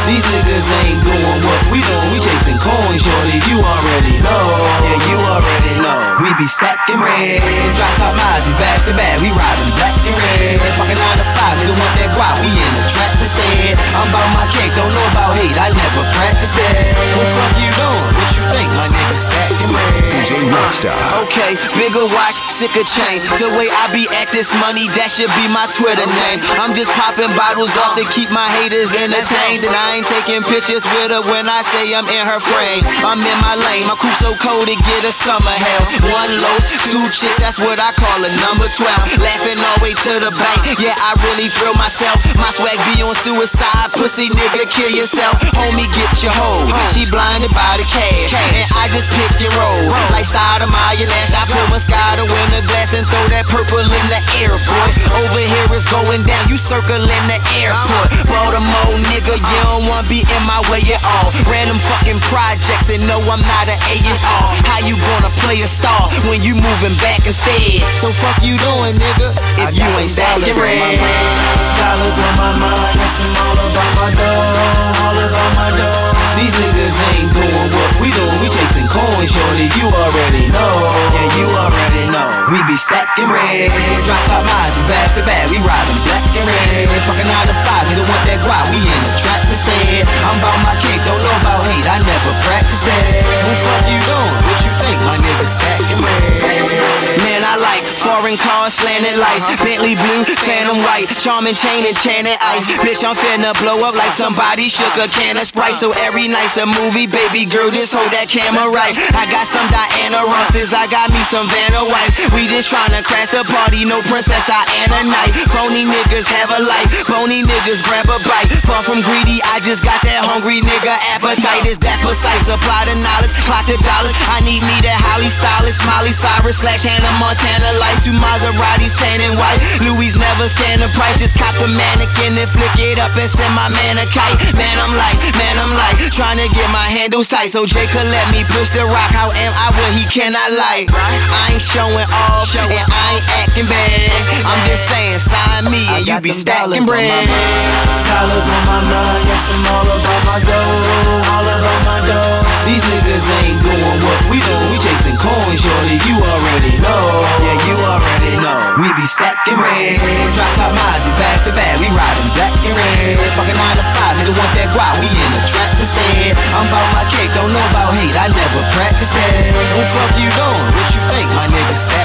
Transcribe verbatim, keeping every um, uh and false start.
These niggas ain't doing what we doing. We chasing coins, shorty. You already know. Yeah, you already know. We be stacking red. Drop top Mozzie back to back. We riding black and red. Fucking nine to five, nigga want that guap. We in the trap instead. I'm about my cake, don't know about hate. I never practiced that. What the fuck you doing? What you think? My nigga stacking red. D J Rockstar. Okay, bigger watch, sicker chain. The way I be at this money, that should be my Twitter name. I'm just popping bottles off to keep my haters entertained. And I ain't taking pictures with her when I say I'm in her frame. I'm in my lane, my coupe so cold to get a summer hell. One loaf, two chicks, that's what I call a number twelve. Laughing all the way to the bank, yeah, I really thrill myself. My swag be on suicide, pussy nigga, kill yourself. Homie, get your hoe, she blinded by the cash. And I just pick and roll, like Stoudemire Nash. I put Moscato in the glass and throw that purple in the air, boy. Over here it's going down, you circling the airport. Baltimore nigga, you don't wanna be in my way at all. Random fucking projects and no, I'm not an A at all. How you gonna play a star when you moving back instead? So fuck you doing, nigga, if you ain't stacking red. Dollars on my mind, yes, I'm all about my dough, all about my dough. These niggas ain't doing what we doing, we chasing coins, shorty, you already know. Yeah, you already know. We be stacking red. Drop top Mozzie back to back, we riding black and red. Fucking nine to five, nigga want that guap, we in the trap instead. I'm about my cake, don't know about hate, I never practiced that. What fuck you doing? What you think? My nigga stacking red. Man, I like foreign cars, slanted lights, Bentley blue, phantom white, charming chain and enchanted ice. Bitch, I'm finna blow up like somebody shook a can of Sprite. So every night's a movie, baby girl, just hold that camera right. I got some Diana Rosses, I got me some Vanna Whites. We just tryna crash the party, no Princess Diana night. Phony niggas have a life, bony niggas grab a bite. Far from greedy, I just got that hungry nigga appetite. Is that precise? Apply the knowledge, clock the dollars. I need me that Holly stylist, Molly Cyrus slash Hannah Montana life. Two Maseratis, tan and white. Louis never scan the price, just cop the mannequin and flick it up and send my man a kite. Man, I'm like, man, I'm like, trying to get my handles tight so Jay could let me push the rock. How am I what he cannot like? I ain't showing off and I ain't acting bad. I'm just saying, sign me and you be stacking bread. Dollars on my mind, yes, I'm all about my dough, all about my dough. These niggas ain't doing what we doing, we chasing coins, shorty, you already know. Yeah, you already know. We be stacking red. Drop top Mozzie back to back, we riding black and red. Fucking nine to five, nigga want that guap, we in the trap instead. I'm about my cake, don't know about hate, I never practiced that. What fuck you doing? What you think? My nigga stack